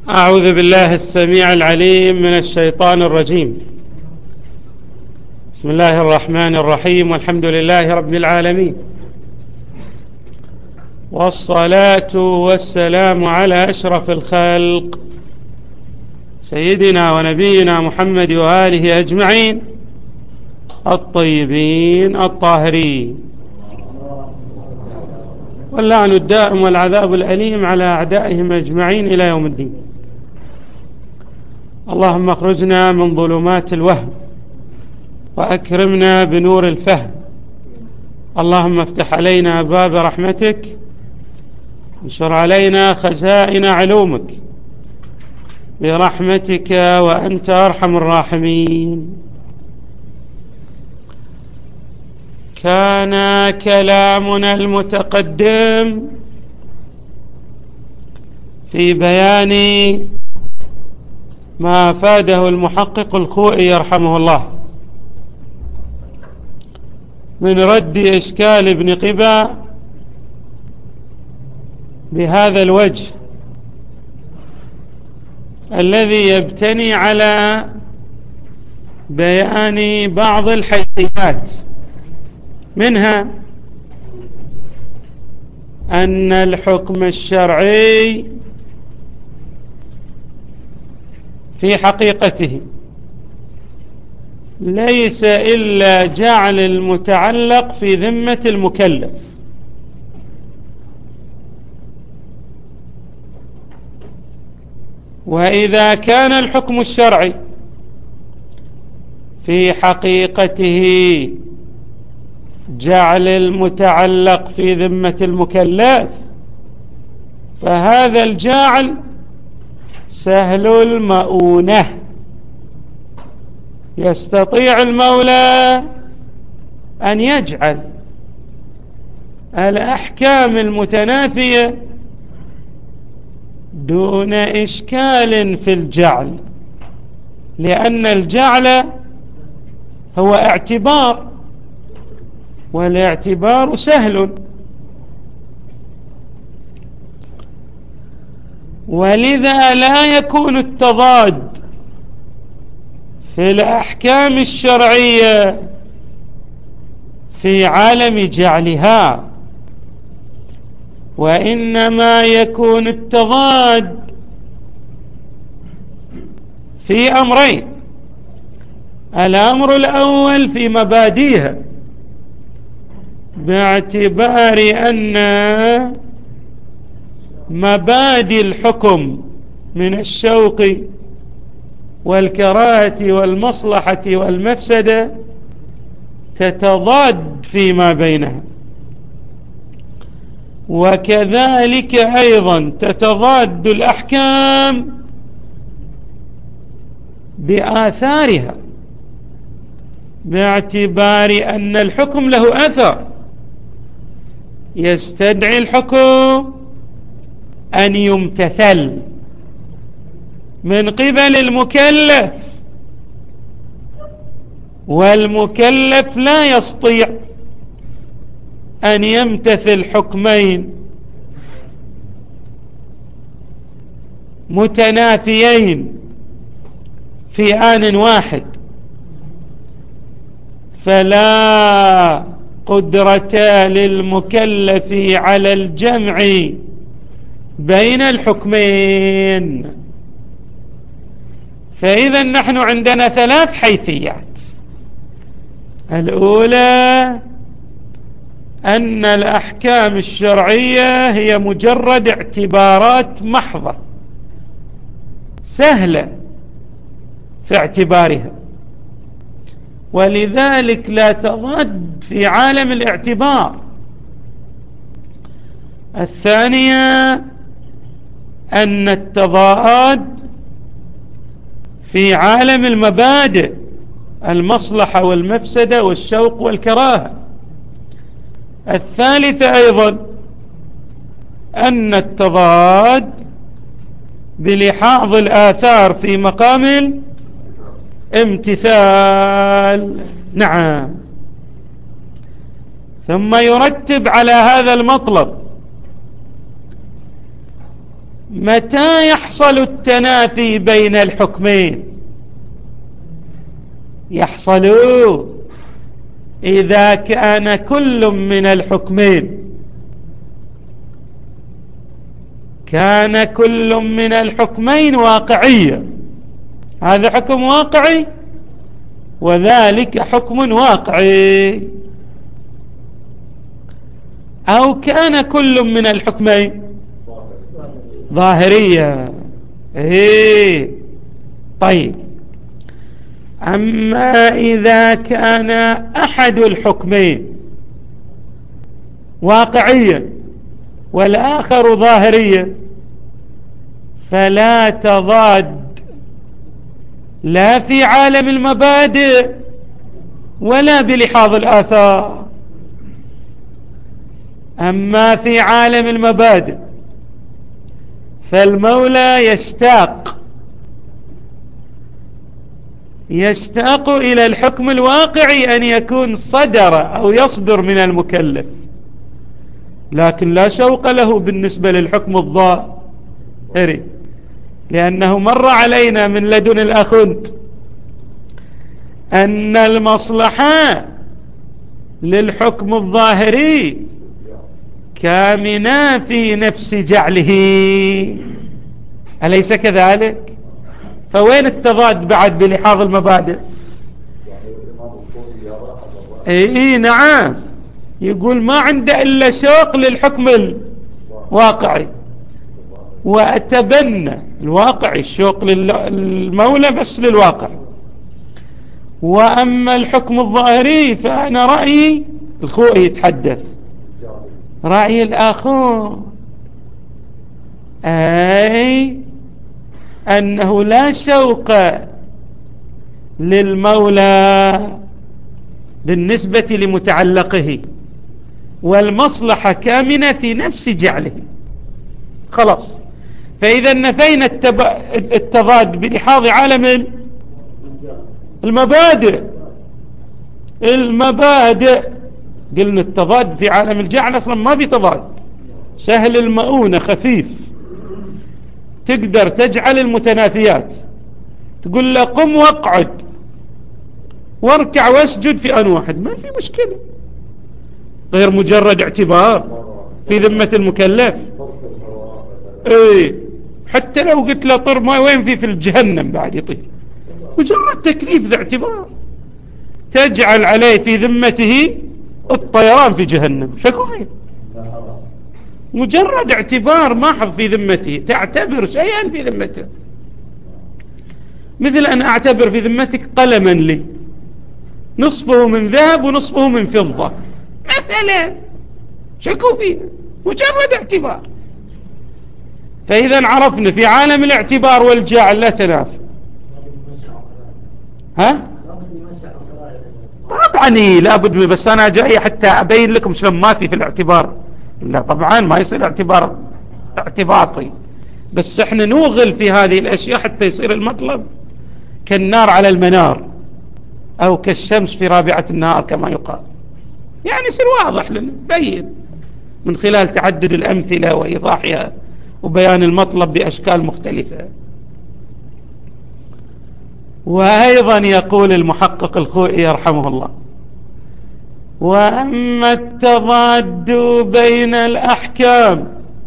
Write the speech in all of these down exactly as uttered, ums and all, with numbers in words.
أعوذ بالله السميع العليم من الشيطان الرجيم. بسم الله الرحمن الرحيم، والحمد لله رب العالمين، والصلاة والسلام على أشرف الخلق سيدنا ونبينا محمد وآله أجمعين الطيبين الطاهرين، واللعن الدائم والعذاب الأليم على أعدائهم أجمعين إلى يوم الدين. اللهم اخرجنا من ظلمات الوهم وأكرمنا بنور الفهم. اللهم افتح علينا باب رحمتك، انشر علينا خزائن علومك برحمتك وأنت أرحم الراحمين. كان كلامنا المتقدم في بيان ما أفاده المحقق الخوئي يرحمه الله من رد إشكال ابن قبا بهذا الوجه الذي يبتني على بيان بعض الحيثيات، منها أن الحكم الشرعي في حقيقته ليس إلا جعل المتعلق في ذمة المكلف، وإذا كان الحكم الشرعي في حقيقته جعل المتعلق في ذمة المكلف، فهذا الجعل سهل المؤونة، يستطيع المولى أن يجعل الأحكام المتنافية دون إشكال في الجعل، لأن الجعل هو اعتبار، والاعتبار سهل، ولذا لا يكون التضاد في الأحكام الشرعية في عالم جعلها، وإنما يكون التضاد في أمرين: الأمر الأول في مبادئها، باعتبار أن مبادئ الحكم من الشوق والكراهة والمصلحة والمفسدة تتضاد فيما بينها، وكذلك أيضا تتضاد الأحكام بآثارها، باعتبار أن الحكم له أثر، يستدعي الحكم أن يمتثل من قبل المكلف، والمكلف لا يستطيع أن يمتثل حكمين متنافيين في آن واحد، فلا قدرة للمكلف على الجمع بين الحكمين. فإذا نحن عندنا ثلاث حيثيات: الأولى أن الأحكام الشرعية هي مجرد اعتبارات محضة سهلة في اعتبارها، ولذلك لا تضاد في عالم الاعتبار. الثانية أن التضاد في عالم المبادئ، المصلحة والمفسدة والشوق والكراهة. الثالثة أيضا أن التضاد بلحاظ الآثار في مقام الامتثال. نعم. ثم يرتب على هذا المطلب متى يحصل التنافي بين الحكمين؟ يحصل إذا كان كل من الحكمين كان كل من الحكمين واقعيا، هذا حكم واقعي وذلك حكم واقعي، أو كان كل من الحكمين ظاهرية. إيه طيب، أما إذا كان أحد الحكمين واقعيا والآخر ظاهريا فلا تضاد لا في عالم المبادئ ولا بلحاظ الآثار. أما في عالم المبادئ فالمولى يشتاق يشتاق إلى الحكم الواقعي أن يكون صدر أو يصدر من المكلف، لكن لا شوق له بالنسبة للحكم الظاهري، لأنه مر علينا من لدن الأخند أن المصلحة للحكم الظاهري كامنة في نفس جعله، أليس كذلك؟ فوين التضاد بعد بلحاظ المبادئ؟ اي نعم، يقول ما عنده إلا شوق للحكم الواقعي، وأتبنى الواقعي الشوق للمولى بس للواقع، وأما الحكم الظاهري فأنا رأيي الخوئي يتحدث، رأي الآخر أي أنه لا شوق للمولى بالنسبة لمتعلقه، والمصلحة كامنة في نفس جعله، خلاص. فإذا نفينا التضاد بلحاظ عالم المبادئ المبادئ قلنا التضاد في عالم الجعل أصلا ما في تضاد، سهل المؤونة خفيف، تقدر تجعل المتنافيات، تقول له قم واقعد واركع واسجد في آن واحد، ما في مشكلة، غير مجرد اعتبار في ذمة المكلف. ايه حتى لو قلت له طر ما وين في في الجهنم بعد يطير، مجرد تكليف ذا اعتبار، تجعل عليه في ذمته الطيران في جهنم، شكو فيه، مجرد اعتبار محض في ذمته، تعتبر شيئا في ذمته، مثل أن أعتبر في ذمتك قلما لي نصفه من ذهب ونصفه من فضة مثلا، شكو فيه، مجرد اعتبار. فإذا عرفنا في عالم الاعتبار والجعل لا تنافي. ها طبعا لابد، بس أنا جاي حتى أبين لكم شلون ما في في الاعتبار، لا طبعا ما يصير اعتبار اعتباطي، بس احنا نوغل في هذه الأشياء حتى يصير المطلب كالنار على المنار أو كالشمس في رابعة النهار كما يقال، يعني يصير واضح لنا بين من خلال تعدد الأمثلة وإيضاحها وبيان المطلب بأشكال مختلفة. وأيضا يقول المحقق الخوئي رحمه الله: وأما التضاد بين الأحكام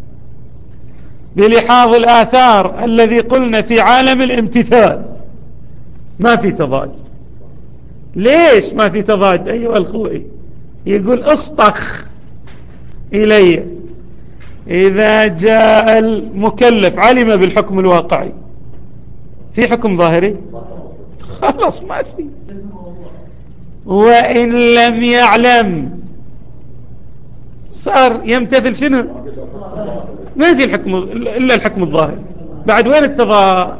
بلحاظ الآثار الذي قلنا في عالم الامتثال ما في تضاد. ليش ما في تضاد أيها الخوئي؟ يقول اصطخ إلي إذا جاء المكلف علم بالحكم الواقعي، في حكم ظاهري خلاص ما في، وإن لم يعلم صار يمتثل شنو؟ ما في الحكم إلا الحكم الظاهري، بعد وين التضاد؟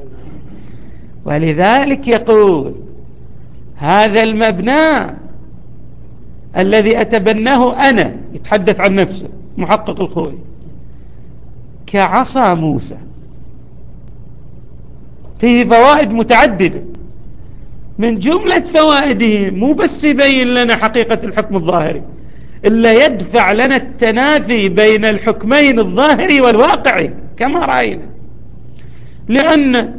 ولذلك يقول هذا المبنى الذي أتبناه أنا، يتحدث عن نفسه محقق الخوئي، كعصا موسى، فيه فوائد متعددة، من جملة فوائده مو بس يبين لنا حقيقة الحكم الظاهري، إلا يدفع لنا التنافي بين الحكمين الظاهري والواقعي، كما رأينا. لأن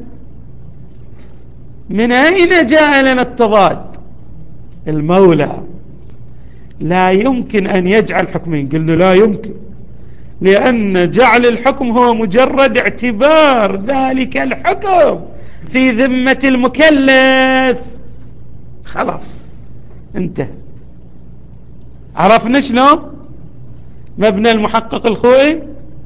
من أين جاء لنا التضاد؟ المولى لا يمكن أن يجعل حكمين. قلنا لا يمكن، لأن جعل الحكم هو مجرد اعتبار ذلك الحكم في ذمة المكلف. خلاص انتهى. عرفنا شنو مبنى المحقق الخوئي؟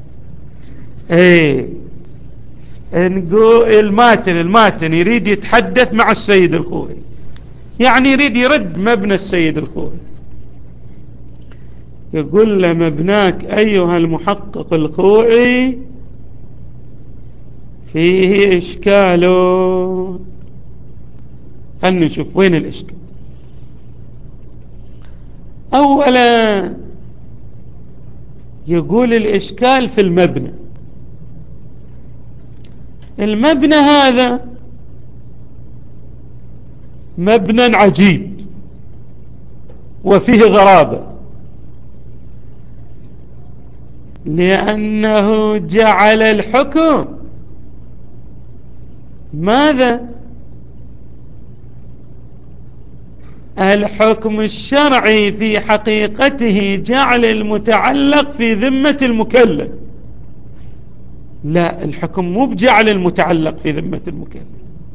ايه، نقول الماتن الماتن يريد يتحدث مع السيد الخوئي، يعني يريد يرد مبنى السيد الخوئي، يقول له مبناك أيها المحقق الخوئي فيه إشكاله. خلنا نشوف وين الإشكال. أولا يقول الإشكال في المبنى. المبنى هذا مبنى عجيب وفيه غرابة، لأنه جعل الحكم ماذا؟ الحكم الشرعي في حقيقته جعل المتعلق في ذمة المكلف. لا، الحكم مو بجعل المتعلق في ذمة المكلف.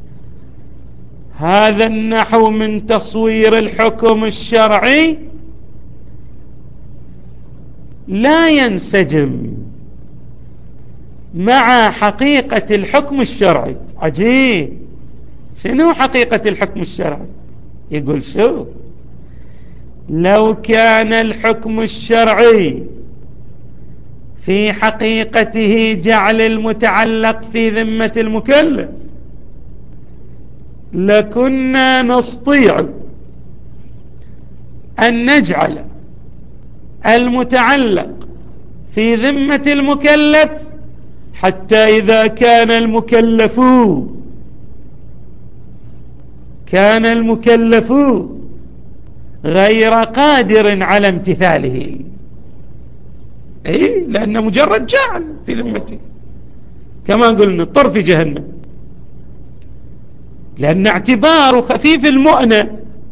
هذا النحو من تصوير الحكم الشرعي لا ينسجم مع حقيقة الحكم الشرعي. عجيب. شنو حقيقة الحكم الشرعي؟ يقول شو؟ لو كان الحكم الشرعي في حقيقته جعل المتعلق في ذمة المكلف لكنا نستطيع أن نجعل المتعلق في ذمة المكلف حتى إذا كان المكلف كان المكلف غير قادر على امتثاله. أي، لأنه مجرد جعل في ذمته، كما قلنا اضطر في جهنم، لأن اعتباره خفيف المؤنة.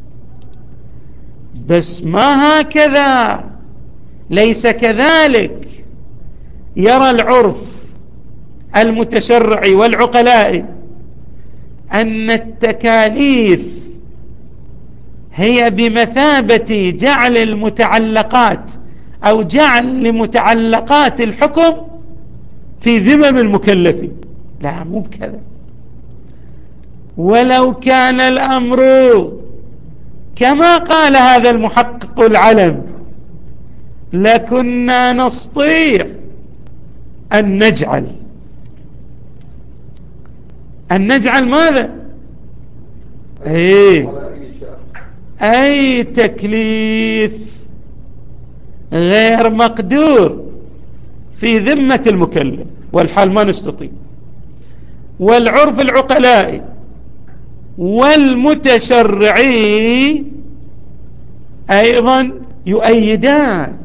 بس ما هكذا، ليس كذلك. يرى العرف المتشرعي والعقلائي أن التكاليف هي بمثابة جعل المتعلقات أو جعل لمتعلقات الحكم في ذمم المكلفين. لا، مو بكذا. ولو كان الأمر كما قال هذا المحقق العلم لكنا نستطيع أن نجعل أن نجعل ماذا؟ أي أي تكليف غير مقدور في ذمة المكلف، والحال ما نستطيع. والعرف العقلائي والمتشرعي أيضا يؤيدان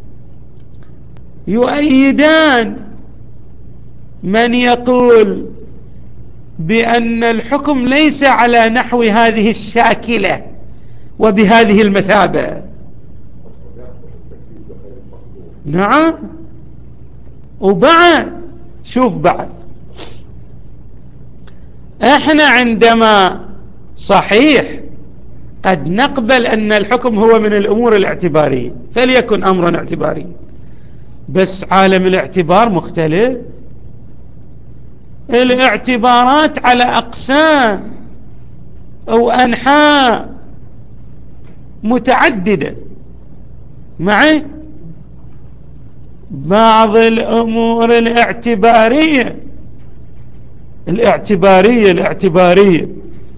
يؤيدان من يقول بأن الحكم ليس على نحو هذه الشاكلة وبهذه المثابة. نعم. وبعد شوف، بعد احنا عندما صحيح قد نقبل أن الحكم هو من الأمور الاعتبارية، فليكن أمرا اعتباريا، بس عالم الاعتبار مختلف. الاعتبارات على أقسام أو أنحاء متعددة. معي بعض الأمور الاعتبارية الاعتبارية الاعتبارية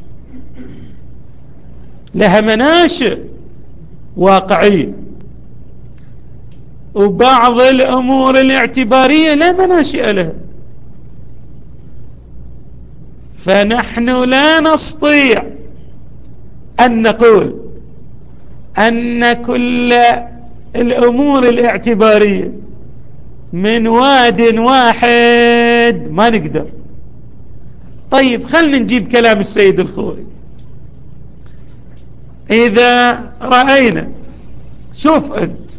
لها مناشئ واقعية، وبعض الأمور الاعتبارية لا مناشئ لها. فنحن لا نستطيع أن نقول أن كل الأمور الاعتبارية من واد واحد ما نقدر. طيب خلنا نجيب كلام السيد الخوئي. إذا رأينا، شوف أنت،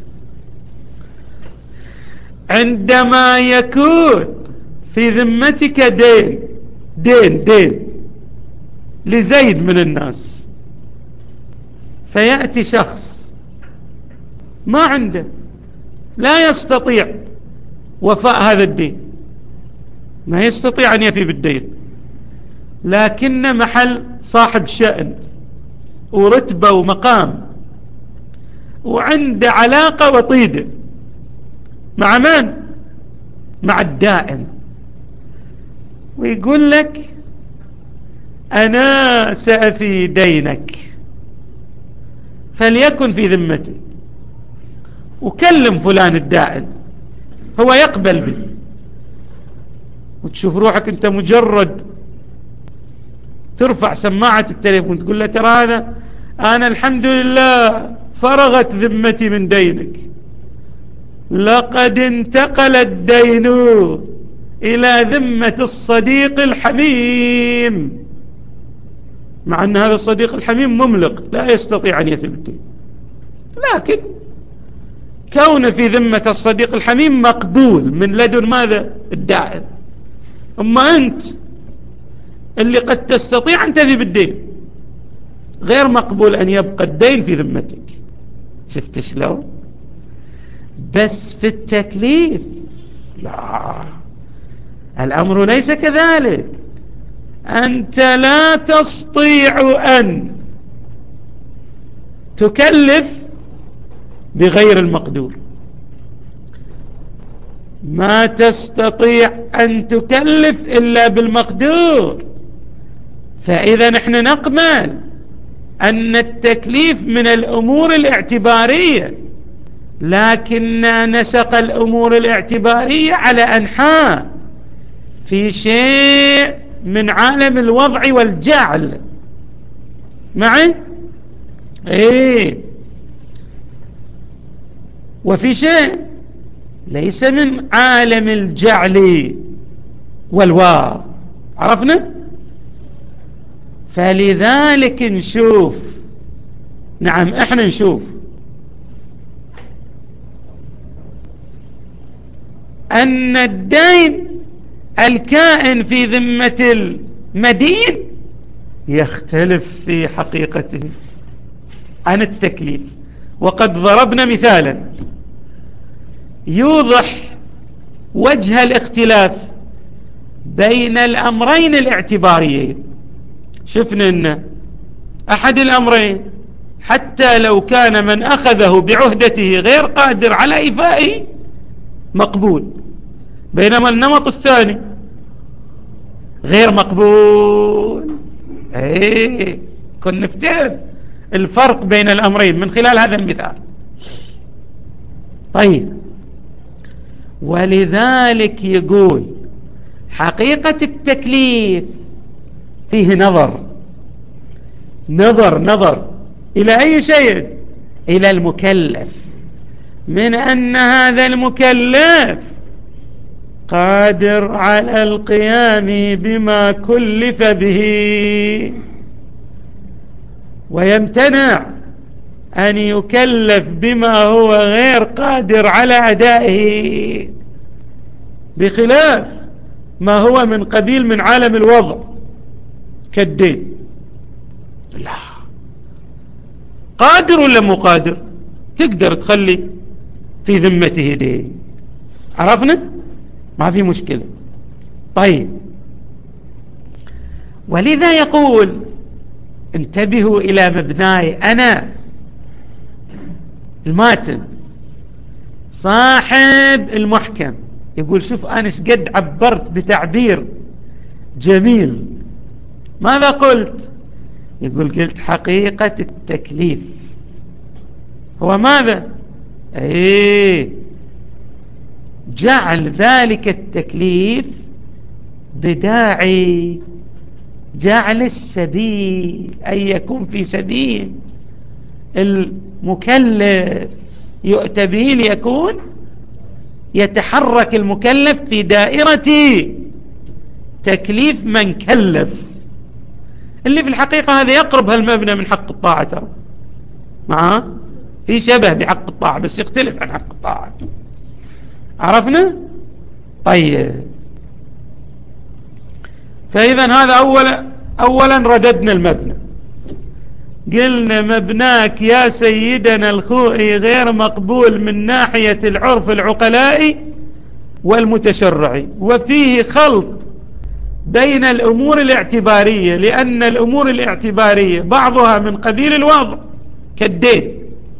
عندما يكون في ذمتك دين دين دين لزيد من الناس، فيأتي شخص ما عنده، لا يستطيع وفاء هذا الدين، ما يستطيع أن يفي بالدين، لكن محل صاحب شأن ورتبة ومقام وعنده علاقة وطيدة مع من؟ مع الدائن، ويقول لك أنا سأفي دينك، فليكن في ذمتي، وكلم فلان الدائن، هو يقبل به، وتشوف روحك أنت مجرد ترفع سماعة التليفون تقول له ترى أنا أنا الحمد لله فرغت ذمتي من دينك، لقد انتقل الدين إلى ذمة الصديق الحميم، مع أن هذا الصديق الحميم مملق لا يستطيع أن يفي بالدين، لكن كون في ذمة الصديق الحميم مقبول من لدن ماذا؟ الدائن. أما أنت اللي قد تستطيع أن تفي بالدين، غير مقبول أن يبقى الدين في ذمتك. شفت شلون؟ بس في التكليف لا، الأمر ليس كذلك. أنت لا تستطيع أن تكلف بغير المقدور، ما تستطيع أن تكلف إلا بالمقدور. فإذا نحن نقبل أن التكليف من الأمور الاعتبارية، لكن نسق الأمور الاعتبارية على أنحاء في شيء من عالم الوضع والجعل معي، ايه، وفي شيء ليس من عالم الجعل والواو، عرفنا؟ فلذلك نشوف، نعم احنا نشوف أن الدين الكائن في ذمة المدين يختلف في حقيقته عن التكليف. وقد ضربنا مثالا يوضح وجه الاختلاف بين الأمرين الاعتباريين. شفنا أن أحد الأمرين حتى لو كان من أخذه بعهدته غير قادر على إيفائه مقبول، بينما النمط الثاني غير مقبول. ايه، كنا نفتهم الفرق بين الأمرين من خلال هذا المثال. طيب، ولذلك يقول حقيقة التكليف فيه نظر نظر نظر إلى أي شيء؟ إلى المكلف، من أن هذا المكلف قادر على القيام بما كلف به، ويمتنع أن يكلف بما هو غير قادر على أدائه، بخلاف ما هو من قبيل من عالم الوضع كالدين. لا، قادر ولا مو قادر تقدر تخلي في ذمته دين، عرفنا؟ ما في مشكلة. طيب، ولذا يقول انتبهوا إلى مبناي أنا الماتن صاحب المحكم، يقول شوف أنا شقد عبرت بتعبير جميل. ماذا قلت؟ يقول قلت حقيقة التكليف هو ماذا؟ ايه، جعل ذلك التكليف بداعي جعل السبيل، أن يكون في سبيل المكلف يؤتى به ليكون يتحرك المكلف في دائرة تكليف من كلف، اللي في الحقيقة هذا يقرب هالمبنى من حق الطاعة، ترى معاه في شبه بحق الطاعة بس يختلف عن حق الطاعة. عرفنا؟ طيب، فإذا هذا أولا أولا رددنا المبنى، قلنا مبناك يا سيدنا الخوئي غير مقبول من ناحية العرف العقلائي والمتشرعي، وفيه خلط بين الأمور الاعتبارية، لأن الأمور الاعتبارية بعضها من قبيل الوضع كالدين،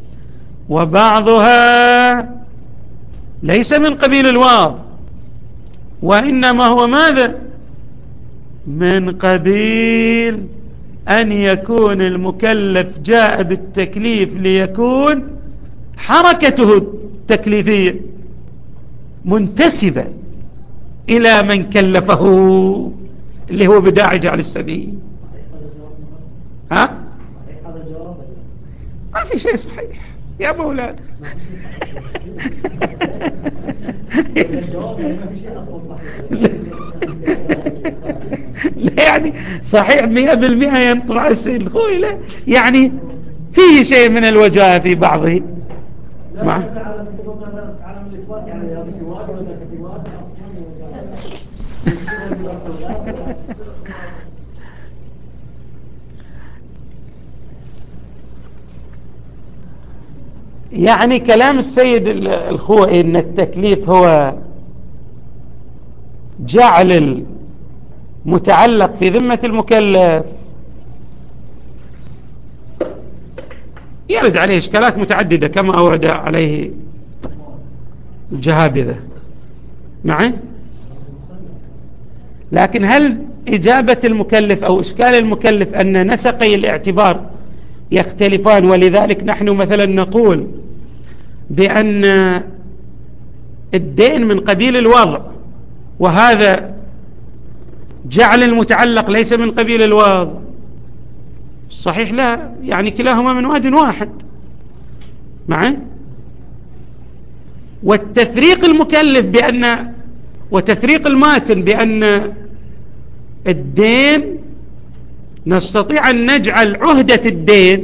وبعضها ليس من قبيل الوضع، وإنما هو ماذا؟ من قبيل أن يكون المكلف جاء بالتكليف ليكون حركته التكليفية منتسبة إلى من كلفه، اللي هو بداعي جعل السبيل. ها؟ ما في شيء صحيح يا مولانا. لا يعني صحيح مئة بالمئة ينطر على السيد الخوئي، لا يعني فيه شيء من الوجاهة في بعضه. مع يعني كلام السيد الخوئي ان التكليف هو جعل المتعلق في ذمة المكلف يرد عليه إشكالات متعددة كما أورد عليه الجهابذة معي. لكن هل إجابة المكلف أو إشكال المكلف أن نسقي الاعتبار يختلفان، ولذلك نحن مثلا نقول بأن الدين من قبيل الوضع، وهذا جعل المتعلق ليس من قبيل الوضع؟ صحيح لا، يعني كلاهما من واد واحد معي. والتفريق المكلف بأن وتفريق الماتن بأن الدين نستطيع أن نجعل عهدة الدين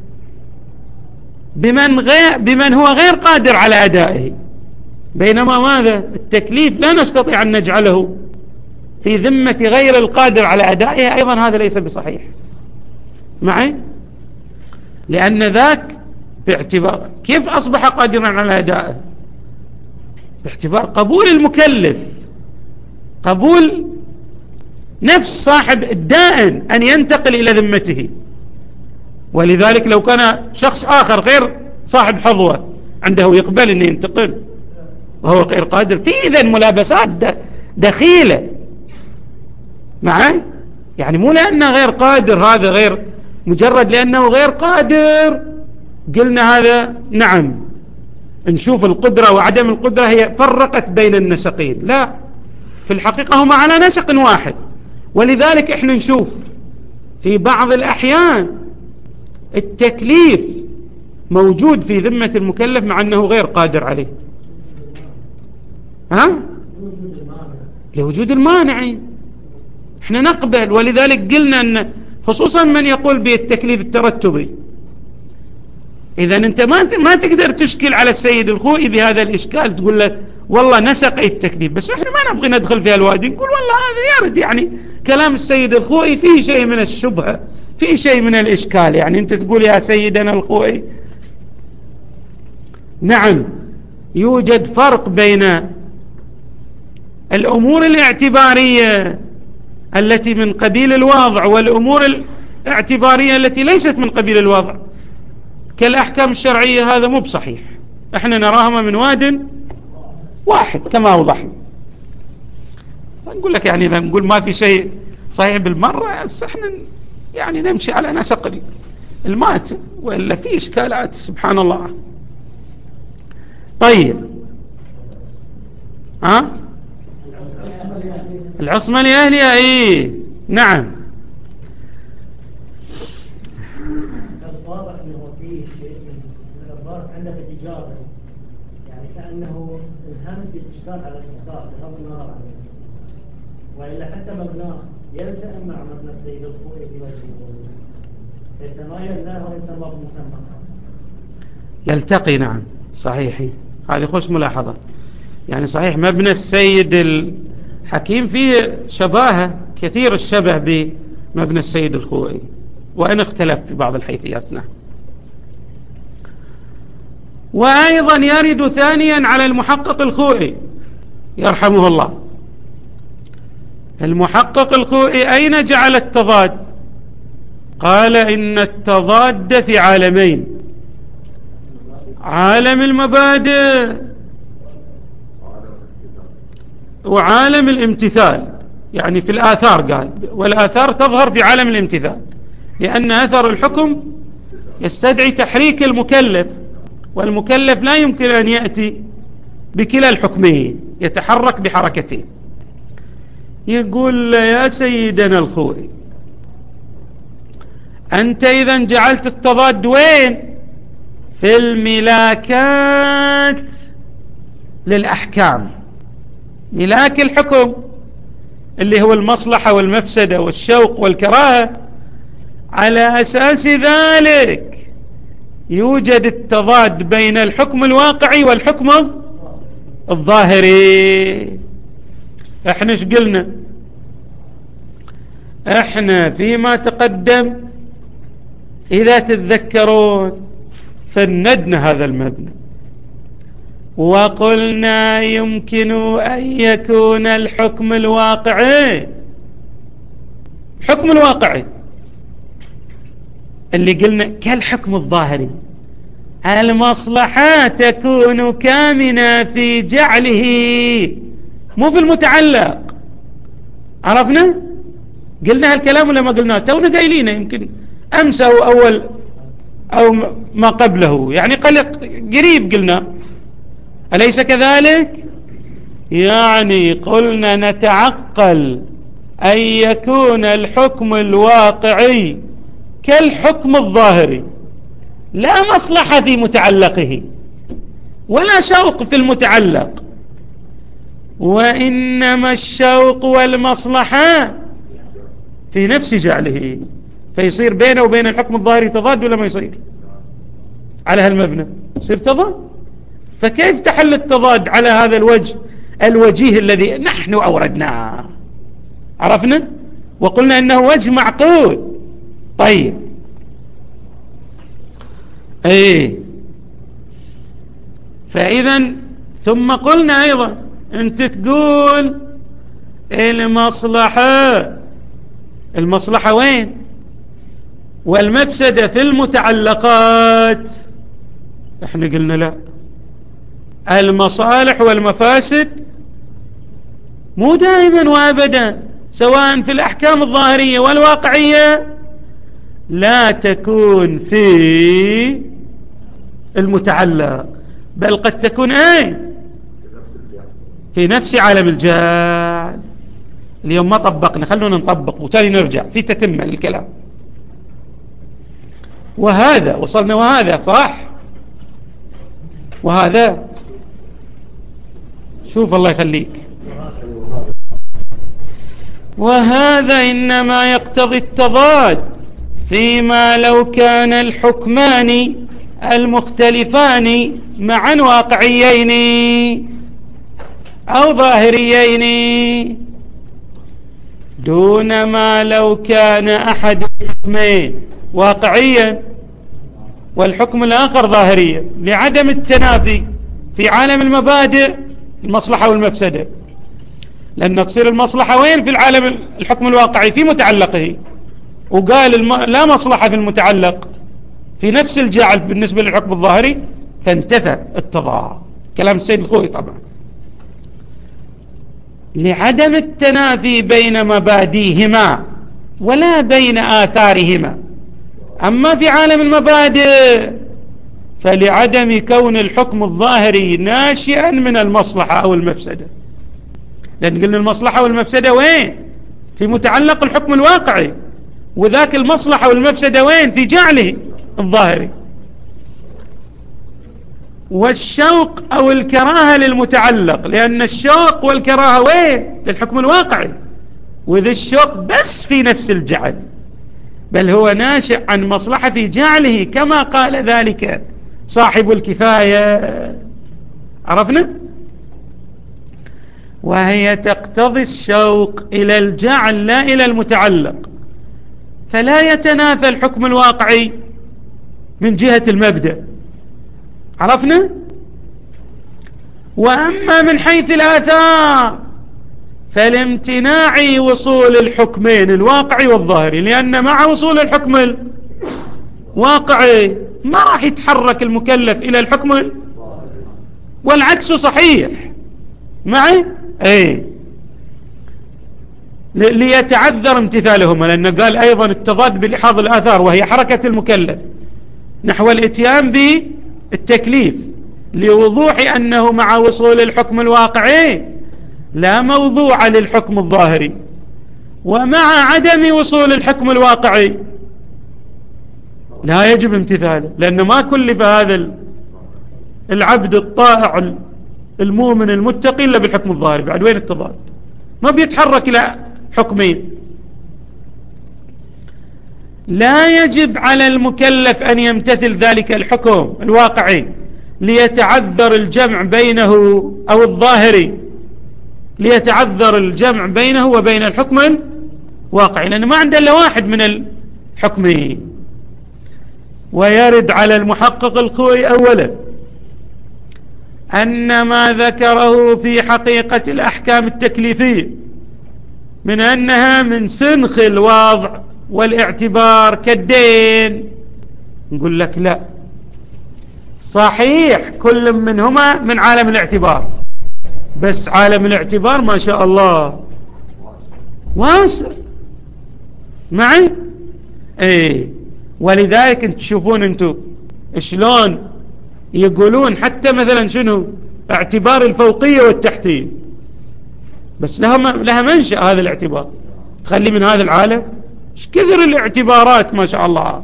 بمن, غير بمن هو غير قادر على أدائه، بينما ماذا التكليف لا نستطيع أن نجعله في ذمة غير القادر على أدائه. أيضا هذا ليس بصحيح معي، لأن ذاك باعتبار كيف أصبح قادرا على أدائه؟ باعتبار قبول المكلف، قبول نفس صاحب الدائن أن ينتقل إلى ذمته. ولذلك لو كان شخص آخر غير صاحب حظوة عنده يقبل أن ينتقل وهو غير قادر، في إذن ملابسات دخيلة معي، يعني مو لأنه غير قادر هذا غير مجرد لأنه غير قادر قلنا هذا نعم نشوف القدرة وعدم القدرة هي فرقت بين النسقين، لا في الحقيقة هما على نسق واحد. ولذلك احنا نشوف في بعض الأحيان التكليف موجود في ذمة المكلف مع أنه غير قادر عليه، ها؟ لوجود المانع احنا نقبل. ولذلك قلنا أن خصوصا من يقول بالتكليف الترتبي، إذا أنت ما ما تقدر تشكل على السيد الخوئي بهذا الإشكال تقول له والله نسق التكليف، بس احنا ما نبغي ندخل في الوادي نقول والله هذا يرد يعني كلام السيد الخوئي فيه شيء من الشبهة، فيه شيء من الإشكال. يعني أنت تقول يا سيدنا الخوئي نعم يوجد فرق بين الأمور الاعتبارية التي من قبيل الوضع والأمور الاعتبارية التي ليست من قبيل الوضع كالأحكام الشرعية، هذا مو بصحيح، احنا نراهما من واد واحد كما أوضحنا. نقول لك يعني إذا نقول ما في شيء صحيح بالمرة احنا يعني نمشي على نسق المات، وإلا في إشكالات سبحان الله. طيب ها العصمة لأهلها ايه نعم. واضح انه فيه شيء من الضرر عندك الإجابة، يعني كأنه الهم إشكال على الإسقاط بغض النظر عن وإلا حتى مبناه يلتئم مع مبنى السيد الخوئي في وجهه يتمايل له ويسمى بمسمى يلتقي. نعم صحيح، هذه خوش ملاحظة. يعني صحيح مبنى السيد الحكيم فيه شباهة كثير الشبه بمبنى السيد الخوئي وإن اختلف في بعض الحيثيات. نعم. وأيضا يرد ثانيا على المحقق الخوئي يرحمه الله. المحقق الخوئي أين جعل التضاد؟ قال إن التضاد في عالمين: عالم المبادئ وعالم الامتثال. يعني في الآثار قال، والآثار تظهر في عالم الامتثال، لأن أثر الحكم يستدعي تحريك المكلف، والمكلف لا يمكن أن يأتي بكلا الحكمين، يتحرك بحركتين. يقول يا سيدنا الخوئي أنت إذا جعلت التضاد وين؟ في الملاكات للأحكام، ملاك الحكم اللي هو المصلحة والمفسدة والشوق والكراهة، على أساس ذلك يوجد التضاد بين الحكم الواقعي والحكم الظاهري. احنا ايش قلنا؟ احنا فيما تقدم إذا تتذكرون فندنا هذا المبنى وقلنا يمكن أن يكون الحكم الواقعي، الحكم الواقعي اللي قلنا كالحكم الظاهري، المصلحة تكون كامنة في جعله مو في المتعلق. عرفنا؟ قلنا هالكلام ولا ما قلناه؟ تونا قايلينه يمكن أمس أو أول أو ما قبله، يعني قلق قريب قلنا، أليس كذلك؟ يعني قلنا نتعقل أن يكون الحكم الواقعي كالحكم الظاهري، لا مصلحة في متعلقه ولا شوق في المتعلق، وإنما الشوق والمصلحة في نفس جعله، فيصير بينه وبين الحكم الظاهري تضاد ولا ما يصير؟ على هالمبنى يصير تضاد. فكيف تحل التضاد على هذا الوجه الوجيه الذي نحن أوردناه؟ عرفنا وقلنا إنه وجه معقول. طيب ايه، فإذا ثم قلنا أيضا أنت تقول المصلحة المصلحة وين؟ والمفسدة في المتعلقات. احنا قلنا لا، المصالح والمفاسد مو دائما وابدا سواء في الأحكام الظاهرية والواقعية لا تكون في المتعلق، بل قد تكون اي في نفس عالم الجعل. اليوم ما طبقنا، خلونا نطبق وتالي نرجع في تتمة للكلام. وهذا وصلنا، وهذا صح، وهذا شوف الله يخليك، وهذا إنما يقتضي التضاد فيما لو كان الحكمان المختلفان معا واقعيين أو ظاهريين، دون ما لو كان أحد الحكمين واقعيا والحكم الآخر ظاهريا، لعدم التنافي في عالم المبادئ المصلحة والمفسدة. لأن تصير المصلحة وين في العالم الحكم الواقعي؟ في متعلقه، وقال الم... لا مصلحة في المتعلق في نفس الجعل بالنسبة للحكم الظاهري، فانتفى التضاد. كلام السيد الخوئي طبعا، لعدم التنافي بين مبادئهما ولا بين آثارهما. أما في عالم المبادئ فلعدم كون الحكم الظاهري ناشئا من المصلحة أو المفسدة، لأن قلنا المصلحة والمفسدة وين؟ في متعلق الحكم الواقعي، وذاك المصلحة والمفسدة وين؟ في جعله الظاهري. والشوق أو الكراهة للمتعلق، لأن الشوق والكراهة وين؟ للحكم الواقعي، وذي الشوق بس في نفس الجعل، بل هو ناشئ عن مصلحة جعله كما قال ذلك صاحب الكفاية. عرفنا؟ وهي تقتضي الشوق إلى الجعل لا إلى المتعلق، فلا يتنافى الحكم الواقعي من جهة المبدأ. عرفنا؟ وأما من حيث الآثار فالامتناع وصول الحكمين الواقعي والظاهري، لأن مع وصول الحكم الواقعي ما راح يتحرك المكلف إلى الحكم، والعكس صحيح معي. اي ليتعذر امتثالهما، لأنه قال أيضا التضاد بلحاظ الآثار وهي حركة المكلف نحو الاتيان بالتكليف، لوضوح أنه مع وصول الحكم الواقعي لا موضوع للحكم الظاهري، ومع عدم وصول الحكم الواقعي لا يجب امتثاله، لأنه ما كلف هذا العبد الطائع المؤمن المتقي إلا بالحكم الظاهري. بعد وين التضاد؟ ما بيتحرك إلى حكمين. لا يجب على المكلف أن يمتثل ذلك الحكم الواقعي ليتعذر الجمع بينه أو الظاهري ليتعذر الجمع بينه وبين الحكم الواقعي، لأنه ما عنده إلا واحد من الحكمين. ويرد على المحقق الخوئي أولا أن ما ذكره في حقيقة الأحكام التكليفية من أنها من سنخ الوضع والاعتبار كالدين، نقول لك لا، صحيح كل منهما من عالم الاعتبار، بس عالم الاعتبار ما شاء الله واسع معي. ايه ولذلك انت تشوفون انتو شلون يقولون حتى مثلا شنو اعتبار الفوقية والتحتية، بس لها لها منشأ هذا الاعتبار، تخلي من هذا العالم ايش كثر الاعتبارات ما شاء الله،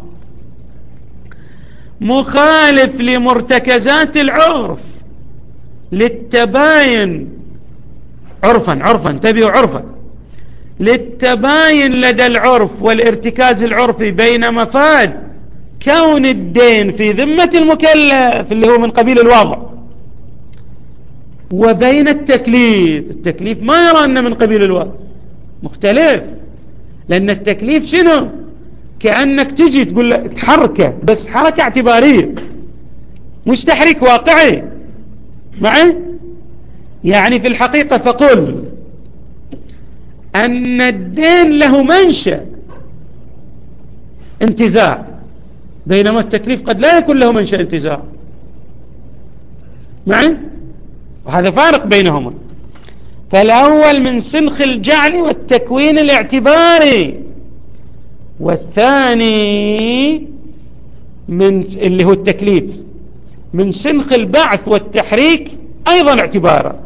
مخالف لمرتكزات العرف للتباين عرفا عرفا تبيوا عرفا للتباين لدى العرف والارتكاز العرفي بين مفاد كون الدين في ذمة المكلف اللي هو من قبيل الوضع وبين التكليف. التكليف ما يرى أنه من قبيل الوضع، مختلف، لأن التكليف شنو؟ كأنك تجي تقول له تحركه، بس حركة اعتبارية مش تحريك واقعي معي. يعني في الحقيقة فقل أن الدين له منشأ انتزاع، بينما التكليف قد لا يكون له منشأ انتزاع معي، وهذا فارق بينهما. فالأول من سنخ الجعل والتكوين الاعتباري، والثاني من اللي هو التكليف من سنخ البعث والتحريك أيضا اعتبارا.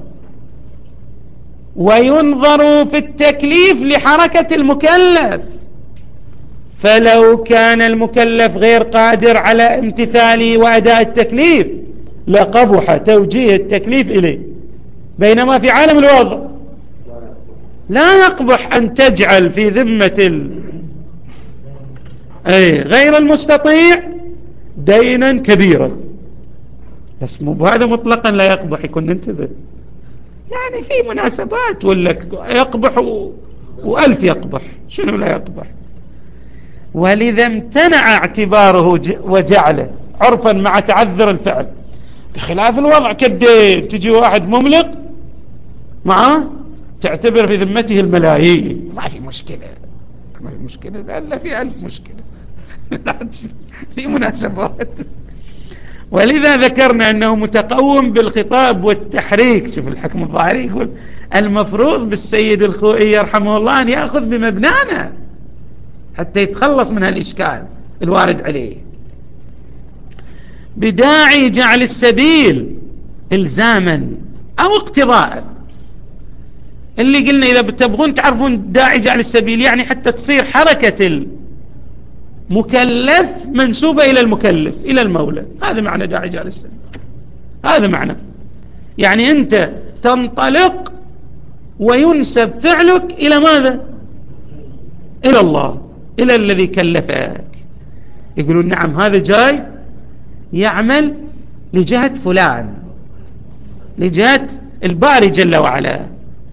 وينظر في التكليف لحركة المكلف، فلو كان المكلف غير قادر على امتثال وأداء التكليف لقبح توجيه التكليف إليه، بينما في عالم الوضع لا يقبح أن تجعل في ذمة ال... أي غير المستطيع دينا كبيرا، بس مو بهذا مطلقا لا يقبح، يكون ننتبه، يعني في مناسبات ولا يقبح و... وألف يقبح، شنو لا يقبح. ولذا امتنع اعتباره ج... وجعله عرفا مع تعذر الفعل، بخلاف الوضع كالدين تجي واحد مملق معه تعتبر في ذمته الملايين، ما في مشكلة، ما في مشكلة، لا في ألف مشكلة في مناسبات. ولذا ذكرنا أنه متقوم بالخطاب والتحريك. شوف الحكم الظاهري يقول المفروض بالسيد الخوئي يرحمه الله أن يأخذ بمبنانا حتى يتخلص من هالإشكال الوارد عليه، بداعي جعل السبيل إلزاما أو اقتضاء. اللي قلنا إذا بتبغون تعرفون داعي جعل السبيل يعني حتى تصير حركة المكلف منسوبة إلى المكلف إلى المولى، هذا معنى داعي جعل السبيل. هذا معنى. يعني أنت تنطلق وينسب فعلك إلى ماذا؟ إلى الله، إلى الذي كلفك. يقولون نعم هذا جاي يعمل لجهة فلان، لجهة الباري جل وعلا.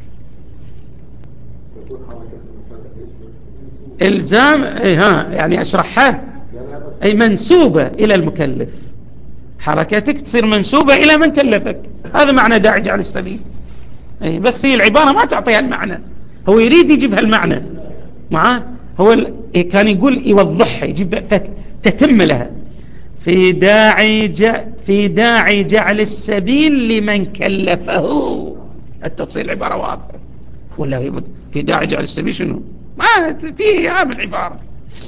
إلزام ها يعني أشرحها، أي منسوبة إلى المكلف، حركتك تصير منسوبة إلى من كلفك. هذا معنى داعي جعل السبيل. أي بس هي العبارة ما تعطيها المعنى، هو يريد يجيب هالمعنى معاه. هو كان يقول يوضحها، يجيب تتم لها في داعي في داعي جعل السبيل لمن كلفه. التصيل العبارة واضحة ولا في داعي جعل السبيل شنو؟ ما فيه هذا العبارة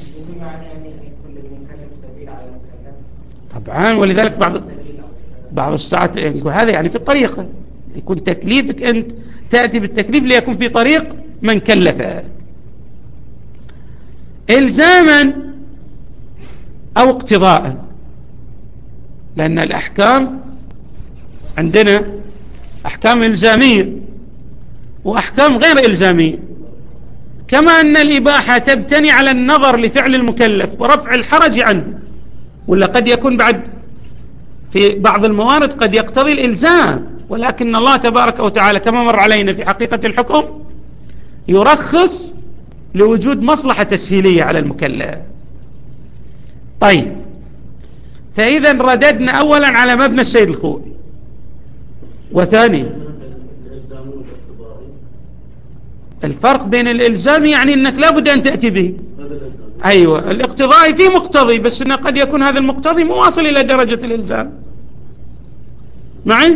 طبعا. ولذلك بعض بعض الساعات يقول هذا يعني في الطريقة، يكون تكليفك أنت تأتي بالتكليف ليكون في طريق من كلفه إلزاما أو اقتضاء. لأن الأحكام عندنا أحكام إلزامية وأحكام غير إلزامية، كما أن الإباحة تبتني على النظر لفعل المكلف ورفع الحرج عنه، ولا قد يكون بعد في بعض الموارد قد يقتضي الإلزام، ولكن الله تبارك وتعالى كما مر علينا في حقيقة الحكم يرخص لوجود مصلحة تسهيلية على المكلف. طيب، فإذا رددنا أولا على مبنى السيد الخوئي، وثانيا الفرق بين الإلزام يعني أنك لابد أن تأتي به. أيوة، الاقتضاء فيه مقتضي، بس أنه قد يكون هذا المقتضي مواصل إلى درجة الإلزام معي.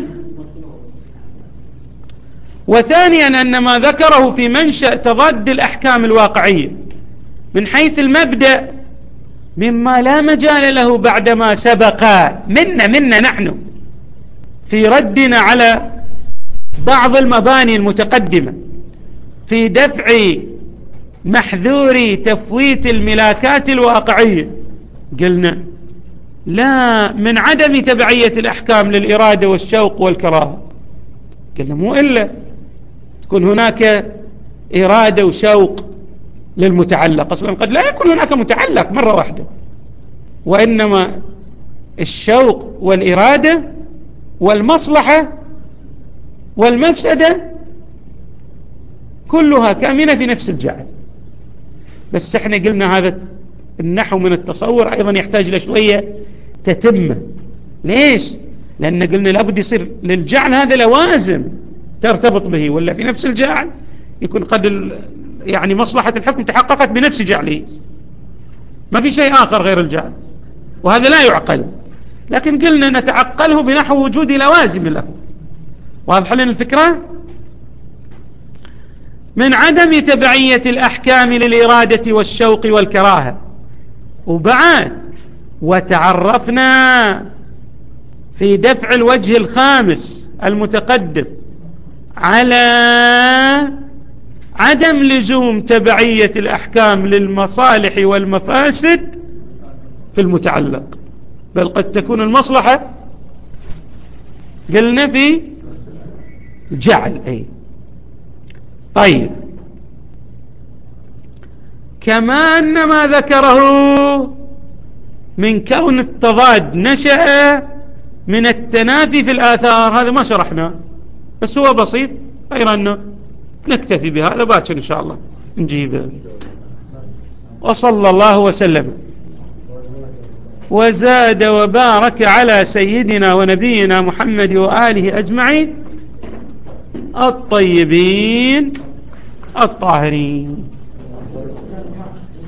وثانيا أن ما ذكره في منشأ تضاد الأحكام الواقعية من حيث المبدأ مما لا مجال له بعدما سبق منا منا نحن في ردنا على بعض المباني المتقدمة في دفع محذور تفويت الملاكات الواقعية. قلنا لا، من عدم تبعية الأحكام للإرادة والشوق والكراهة. قلنا مو إلا تكون هناك إرادة وشوق للمتعلق، أصلا قد لا يكون هناك متعلق مرة واحدة، وإنما الشوق والإرادة والمصلحة والمفسدة كلها كامنة في نفس الجعل. بس احنا قلنا هذا النحو من التصور أيضا يحتاج لشوية تتمة. ليش؟ لأن قلنا لابد يصير للجعل هذا لوازم ترتبط به، ولا في نفس الجعل يكون قد يعني مصلحة الحكم تحققت بنفس جعله، ما في شيء آخر غير الجعل، وهذا لا يعقل. لكن قلنا نتعقله بنحو وجود لوازم له. واضح لنا الفكرة؟ من عدم تبعية الأحكام للإرادة والشوق والكراهة. وبعد وتعرفنا في دفع الوجه الخامس المتقدم على عدم لزوم تبعية الأحكام للمصالح والمفاسد في المتعلق، بل قد تكون المصلحة قلنا في الجعل. أي طيب، كما أن ما ذكره من كون التضاد نشأ من التنافي في الآثار، هذا ما شرحنا بس هو بسيط، غير أنه نكتفي بهذا، باكر إن شاء الله نجيبه. وصلى الله وسلم وزاد وبارك على سيدنا ونبينا محمد وآله أجمعين الطيبين الطاهرين.